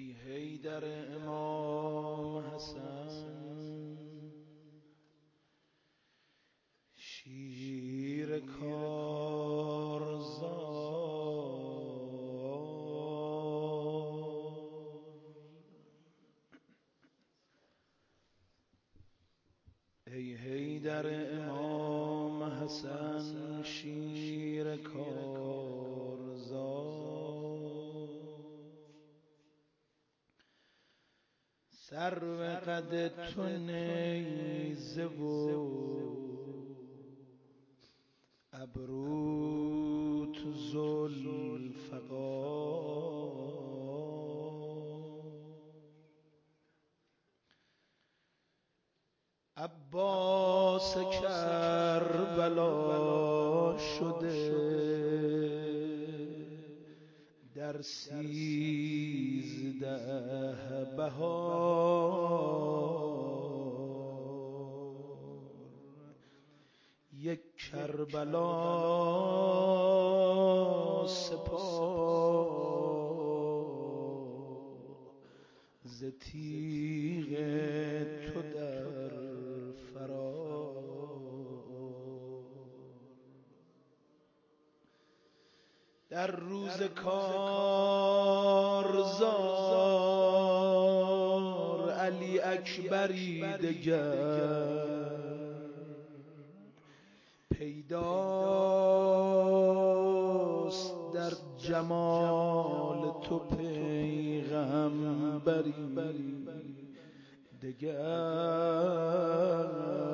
ای حیدر امام حسن شیر کارزار، ای حیدر امام حسن شیر کارزار، سرو قد تو نیزه و ابروت ذوالفقار، عباس کربلا شده در 13 بهار، یک کربلا سپاه ز تیغ تو در فرار، در روز کارزار علی اکبری دگر پیداست، در جمال تو پیغمبری دگر،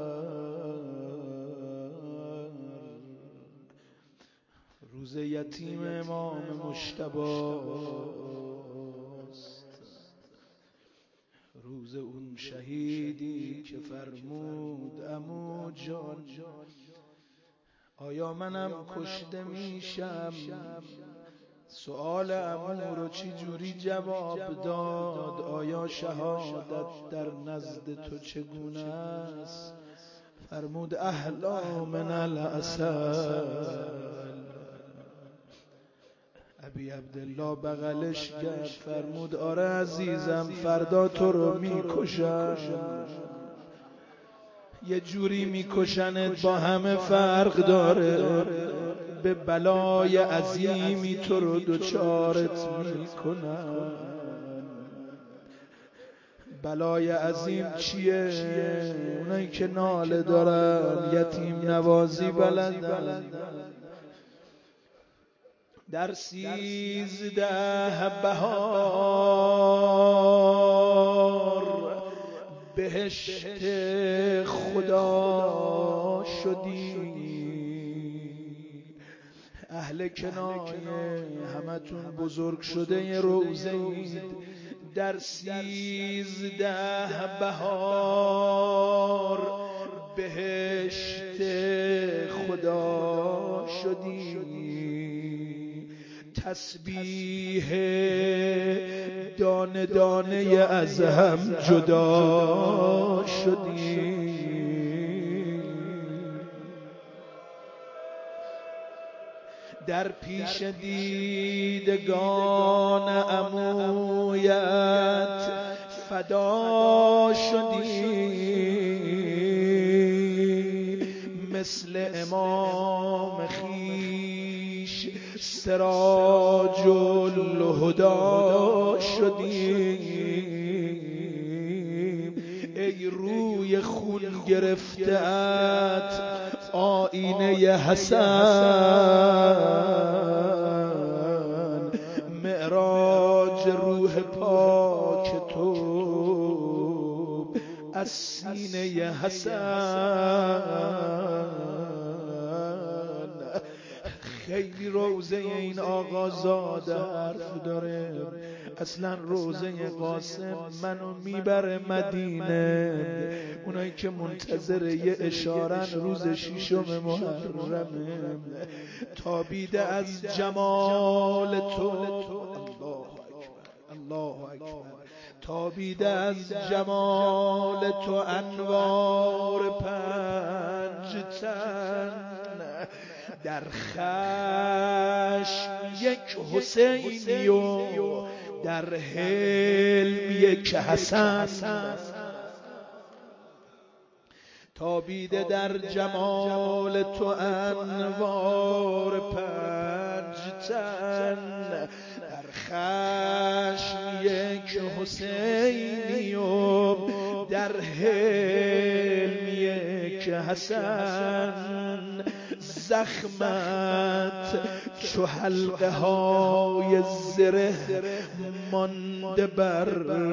روز یتیم امام مجتبی‌ست، روز اون شهیدی که فرمود عمو جان آیا منم کشته میشم؟ سؤال عمو رو چی جوری جواب داد؟ آیا شهادت در نزد تو چگونه است؟ فرمود احلا من العسل. ابی عبدالله بغلش کرد فرمود آره عزیزم، فردا تو رو میکشن، یه جوری میکشنت با همه فرق داره، به بلای عظیمی تو رو دوچارت میکنن. بلای عظیم چیه؟ اونایی که ناله دارن، یتیم نوازی بلدن، در 13 بهار بهشت خدا شدی، اهل کنایه همتون بزرگ شده روزه اید، در 13 بهار بهشت خدا شدی، تسبیح دانه دانه از هم جدا شدی، در پیش دیدگان عمویت فدا شدی، مثل امام خویش سراج الهدی شدی، ای روی خون گرفته‌ات آینه حسن، معراج روح پاک تو از سینه حسن. خیلی روزه این آقازاده حرف داره، اصلا روزه قاسم منو میبره مدینه، اونایی که منتظر یه اشارن روز 6 محرمه، تابیده از جمال تو، الله اکبر، تابیده از جمال تو انوار 5 تن، در خشم یک حسینی و در حلم یک حسن تابیده در جمال تو انوار پنج تن، در خشم یک حسینی و در حلم یک حسن، زخمت چو حلقه های زره مانده بر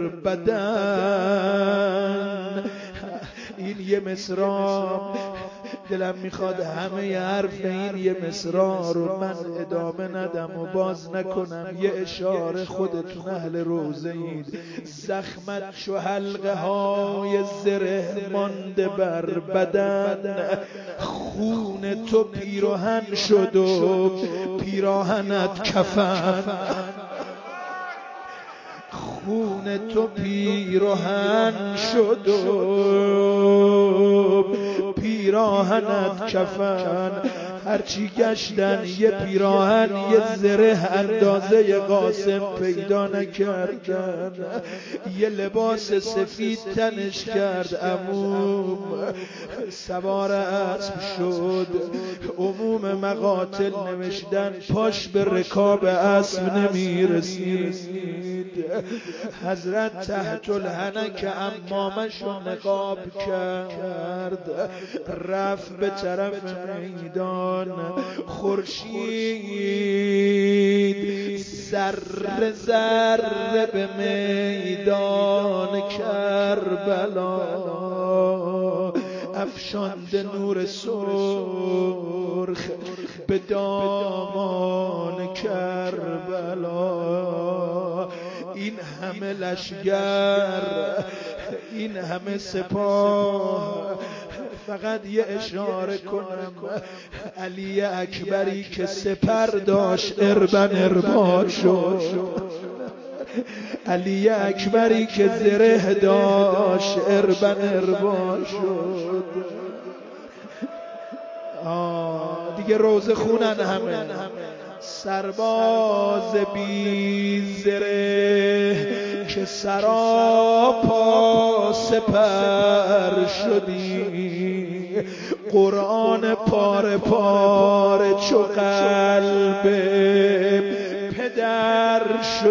بدن. این یه مصرع دلم میخواد همه حرف این یه مصرع رو من ادامه ندم و باز نکنم. یه اشاره خودتون اهل روزه اید. زخمت چو حلقه های زره مانده بر بدن، خون تو پیراهن شد و پیراهنت کفن. خون تو پیراهن شد و پیراهنت کفن. هرچی گشتن یه پیراهن یه زره اندازه قاسم پیدا نکردن. یه لباس سفید تنش کرد عموم، سوار اسب شد. عموم مقاتل نوشتن پاش به رکاب اسب نمیرسید. حضرت تحت الحنک امامش نقاب کرد، رفت به طرف میدان. خورشید ذره ذره به میدان کربلا افشانده نور سرخ به دامان کربلا. این همه لشگر، این همه سپاه، فقط یه اشاره کنم. علی اکبری که سپر داشت اربن اربا شد. علی اکبری که زره داشت اربن اربا شد. دیگه روزه خونن همه. سرباز بی زره که سراپا سپر شدی، قرآن پاره پاره چو قلب پدر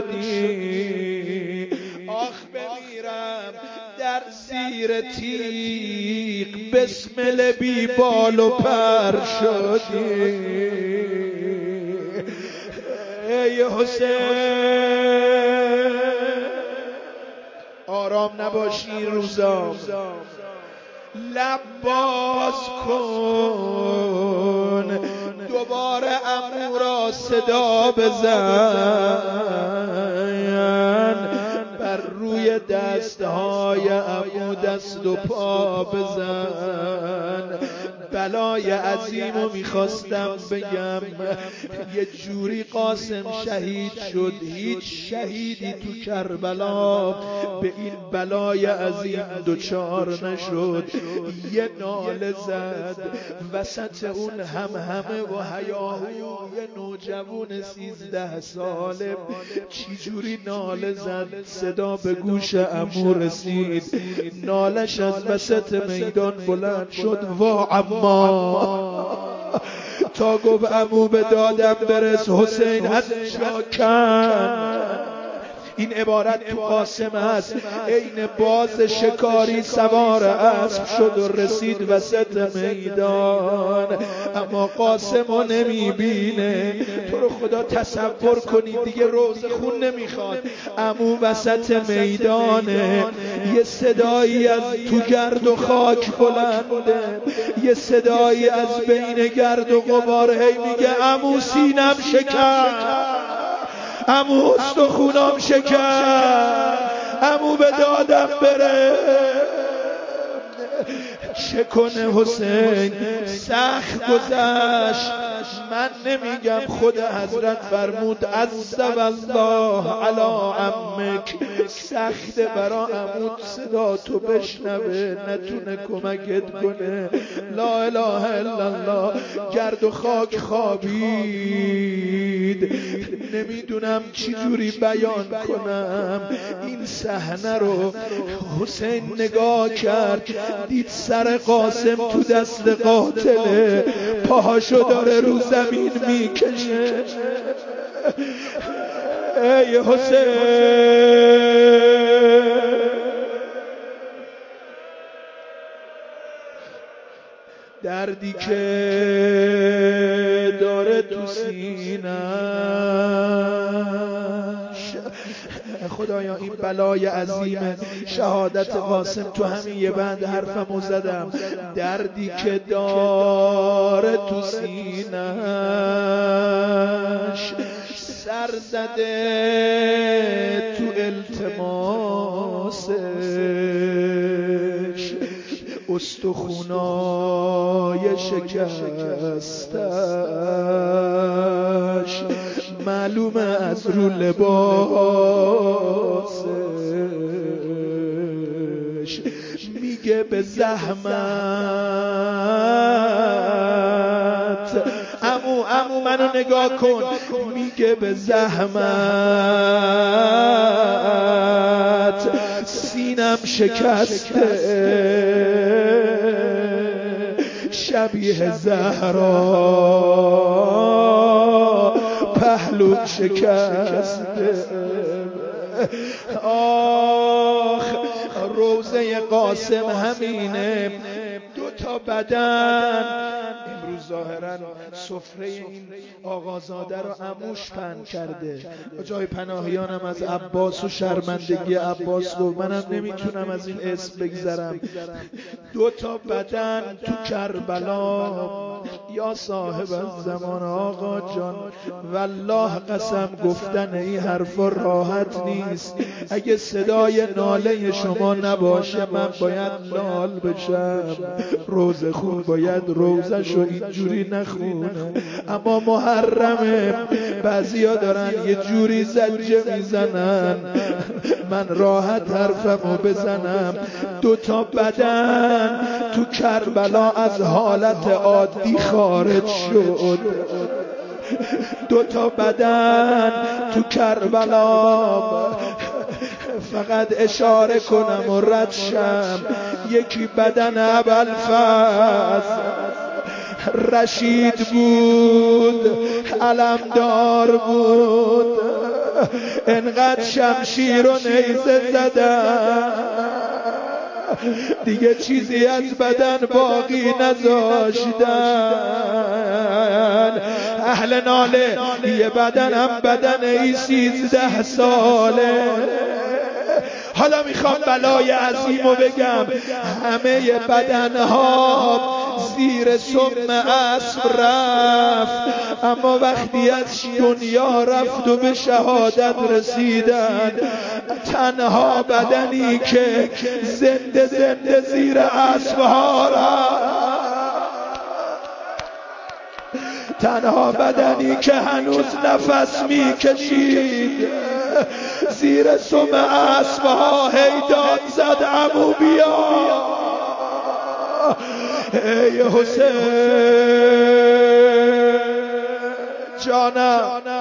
شدی. آخ بمیرم در زیر تیغ بسمل بی بال و پر شدی. ای حسین آرام نباشی روزا، لب باز کن، دوباره عمو را صدا بزن، بر روی دستهای عمو دست و پا بزن. بلای عظیمو میخواستم بگم، یه جوری قاسم شهید شد. هیچ شهیدی تو کربلا به این بلای عظیم دچار نشد. یه ناله زد وسط اون همه و هیاهو، یه نوجوان 13 ساله چی جوری ناله زد، صدا به گوش عمو رسید. نالش از وسط میدان بلند شد، وا عمو، تا گفت عمو به دادم برس، حسین از جا کن. این عبارت تو قاسم هست. عین باز شکاری سوار اسب شد و رسید وسط میدان، اما قاسمو نمیبینه. تو رو خدا تصور کنید، دیگه روزه خون نمیخواد. عمو وسط میدانه، یه صدایی از تو گرد و خاک بلنده، یه صدایی از بین گرد و غبار هی میگه عمو سینم شکست، عمو استخونام شکست، عمو به دادم بره. چه کنه حسین؟ سخت گذشت. من نمیگم، خود حضرت فرمود عز والله علی عمک. سخت برا عمود صدا تو بشنوه، نتونه کمکت کنه. لا اله الا الله. گرد و خاک خوابید، نمیدونم چی جوری بیان کنم. این صحنه رو حسین نگاه کرد، دید سر قاسم تو دست قاتله، پاهاشو داره رو زمین میکشه. ای حسین، دردی که داره تو سینش، خدایا این بلای عظیم شهادت قاسم تو همین یه بند حرفمو زدم. دردی که داره تو سینش سر زده تو التماسش، استخونای شکستش معلومه از رو لباسش. میگه به زحمت عمو منو نگاه کن، میگه به زحمت سینم شکسته، شبیه زهرا پهلو شکسته. آخ روزه قاسم همینه، دو تا بدن. امروز ظاهرا سفره این آقازاده رو عموش پهن کرده. جای پناهیانم از عباس و شرمندگی عباس گفت منم نمیتونم از این اسم بگذرم. دو تا بدن تو کربلا. یا صاحب الزمان آقا جان، والله قسم گفتن این حرفا راحت نیست. اگه صدای ناله شما نباشه من باید لال بشم. روزه خون باید روزشو اینجوری نخونه، اما محرمه. بعضیا دارن یه جوری زجه میزنن، من راحت حرفمو بزنم. دو تا بدن تو کربلا از حالت عادی خارج شد. دو تا بدن تو کربلا، فقط اشاره کنم و رد شم. یکی بدن ابوالفضل رشید بود، علمدار بود، انقدر شمشیر و نیزه زدن دیگه چیزی از بدن باقی نذاشتن. اهل ناله یه بدن هم بدن ای 13 ساله. حالا میخوام بلای عظیمو بگم. همه بدنها زیر سم اسب رفت، اما وقتی از دنیا رفت و به شهادت رسیدن، تنها بدنی که زنده زنده زیر اسبها رفت، تنها بدنی که هنوز نفس میکشید زیر سم اسبها هی داد زد عمو بیا. ای حسین جانم،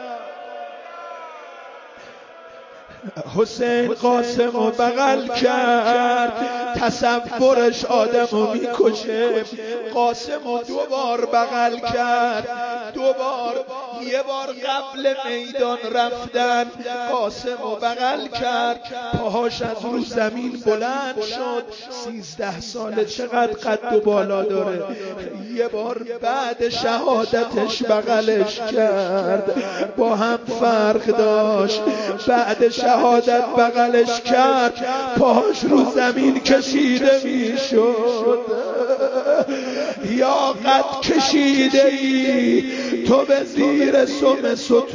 حسین قاسم رو بغل کرد. تصورش آدمو میکشه. قاسم رو 2 بار بغل کرد، 2 بار. یه بار قبل میدان رفتن قاسم رو بغل کرد، پاهاش از رو زمین بلند شد. 13 ساله چقدر قد و بالا داره. یه بار بعد شهادتش بغلش کرد، با هم فرق داشت. بعد شهادت بغلش کرد، پاهاش رو زمین کشیده میشد. یا قد کشیده ای تو به زیر سم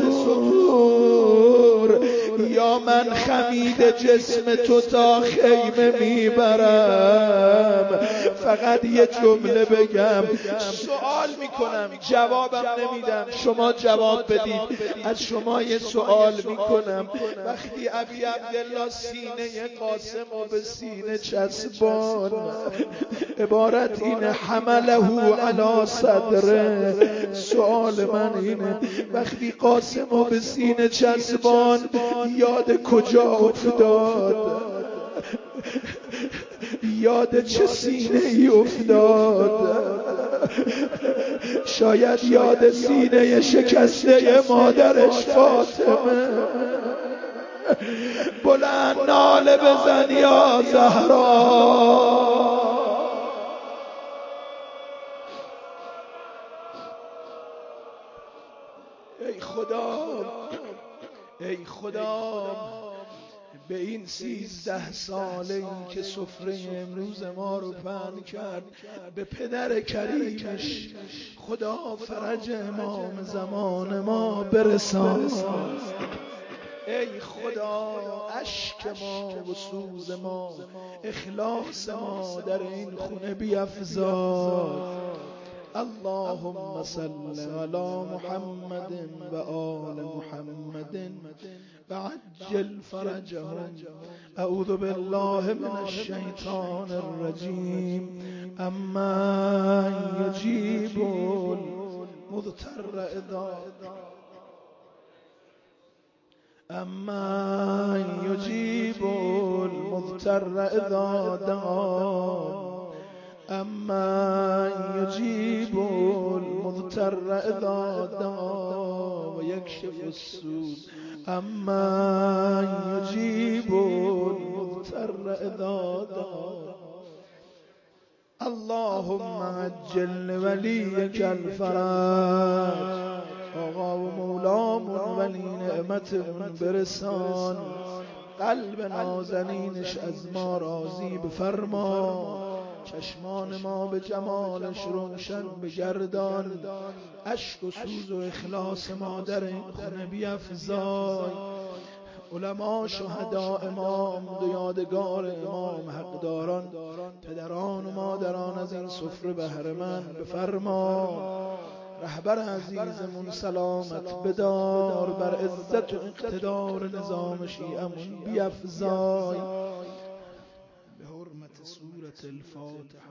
ستور، یا من خمید جسم تو تا خیمه میبرم. فقط یه جمله بگم، سوال میکنم جوابم نمیدم، شما جواب بدید. از شما یه سوال میکنم. وقتی ابی عبدالله سینه قاسم رو به سینه چسبان، عبارت اینه حمله علی صدره، سوال من اینه وقتی قاسمو به سینه چسبان یاد کجا افتاد؟ یاد چه سینه ای افتاد؟ شاید یاد سینه شکسته مادرش فاطمه. بلند ناله بزن یا زهرا. ای خدا، ای خدا، به این 13 ساله این که سفره امروز ما رو پهن کرد، به پدر کریمش خدا فرج امام زمان ما برسان. ای خدا، اشک ما و سوز ما، اخلاص ما در این خونه بیفزا. اللهم صل على محمد و آل محمد وعجل فرجهم. اعوذ بالله من الشیطان الرجیم. اما یجیب المضطر اذا أما يجيب المضطر إذا دعا. أما يجيب المضطر إذا دعا ويكشف السوء. أما يجيب المضطر إذا دعا. اللهم عجل وليك الفرج. آقا و مولامون ولی نعمتمون برسان. قلب نازنینش از ما راضی بفرما. چشمان ما به جمالش روشن بگردان. اشک و سوز و اخلاص ما در این خونه بیفزای. علما، شهدا، امام و یادگار امام، حقداران، پدران و مادران از این سفره بهره‌مند بفرما. رهبر عزیزمون سلامت بدار. بر عزت و اقتدار نظام شیعمون بیفزای. به حرمت سورة الفاتحه.